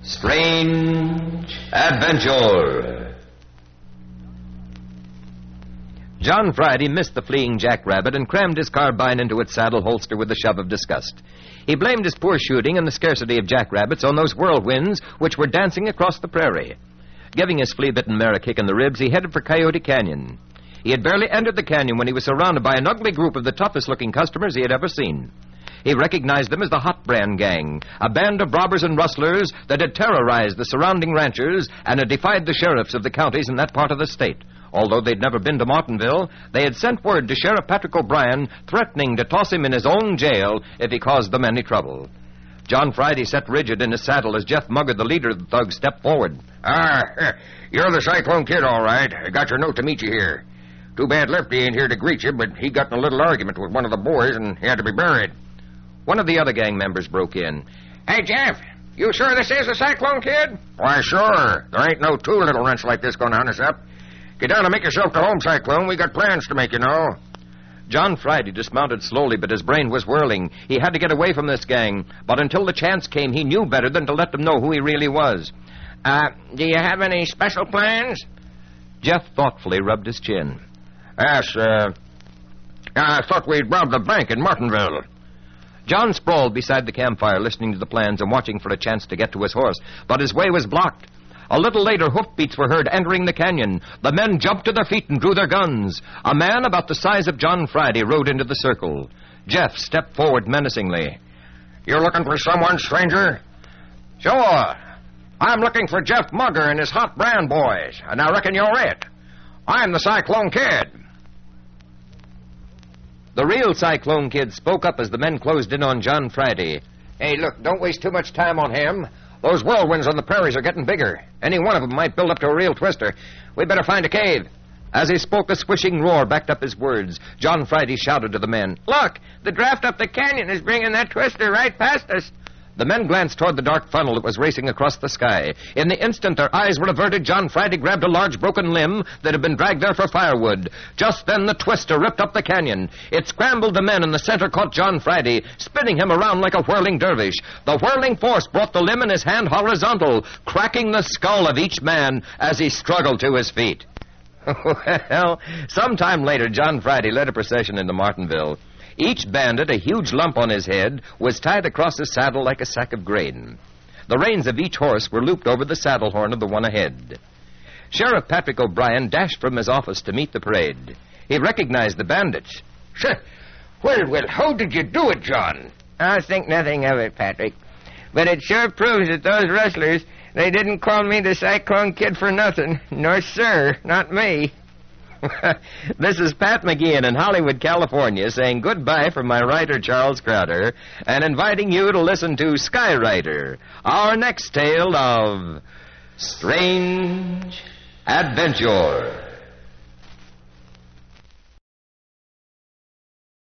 Strange Adventure. John Friday missed the fleeing jackrabbit and crammed his carbine into its saddle holster with a shove of disgust. He blamed his poor shooting and the scarcity of jackrabbits on those whirlwinds which were dancing across the prairie. Giving his flea-bitten mare a kick in the ribs, he headed for Coyote Canyon. He had barely entered the canyon when he was surrounded by an ugly group of the toughest-looking customers he had ever seen. He recognized them as the Hot Brand Gang, a band of robbers and rustlers that had terrorized the surrounding ranchers and had defied the sheriffs of the counties in that part of the state. Although they'd never been to Martinville, they had sent word to Sheriff Patrick O'Brien threatening to toss him in his own jail if he caused them any trouble. John Friday sat rigid in his saddle as Jeff Mugger, the leader of the thugs, stepped forward. You're the Cyclone Kid, all right. I got your note to meet you here. Too bad Lefty ain't here to greet you, but he got in a little argument with one of the boys, and he had to be buried. One of the other gang members broke in. Hey, Jeff, you sure this is the Cyclone Kid? Why, sure. There ain't no two little rents like this going to hunt us up. Get down and make yourself to home, Cyclone. We got plans to make, you know. John Friday dismounted slowly, but his brain was whirling. He had to get away from this gang, but until the chance came, he knew better than to let them know who he really was. Do you have any special plans? Jeff thoughtfully rubbed his chin. Yes, I thought we'd rob the bank in Martinville. John sprawled beside the campfire, listening to the plans and watching for a chance to get to his horse, but his way was blocked. A little later, hoofbeats were heard entering the canyon. The men jumped to their feet and drew their guns. A man about the size of John Friday rode into the circle. Jeff stepped forward menacingly. You looking for someone, stranger? Sure. I'm looking for Jeff Mugger and his Hot Brand boys, and I reckon you're it. I'm the Cyclone Kid. The real Cyclone Kid spoke up as the men closed in on John Friday. Hey, look, don't waste too much time on him. Those whirlwinds on the prairies are getting bigger. Any one of them might build up to a real twister. We better find a cave. As he spoke, a swishing roar backed up his words. John Friday shouted to the men. Look, the draft up the canyon is bringing that twister right past us. The men glanced toward the dark funnel that was racing across the sky. In the instant their eyes were averted, John Friday grabbed a large broken limb that had been dragged there for firewood. Just then the twister ripped up the canyon. It scrambled the men, and the center caught John Friday, spinning him around like a whirling dervish. The whirling force brought the limb in his hand horizontal, cracking the skull of each man as he struggled to his feet. Well, sometime later, John Friday led a procession into Martinville. Each bandit, a huge lump on his head, was tied across his saddle like a sack of grain. The reins of each horse were looped over the saddle horn of the one ahead. Sheriff Patrick O'Brien dashed from his office to meet the parade. He recognized the bandits. Sure. Well, how did you do it, John? I'll think nothing of it, Patrick. But it sure proves that those rustlers, they didn't call me the Cyclone Kid for nothing. No, sir, not me. This is Pat McGeehan in Hollywood, California, saying goodbye from my writer, Charles Crowder, and inviting you to listen to Skywriter, our next tale of Strange Adventure.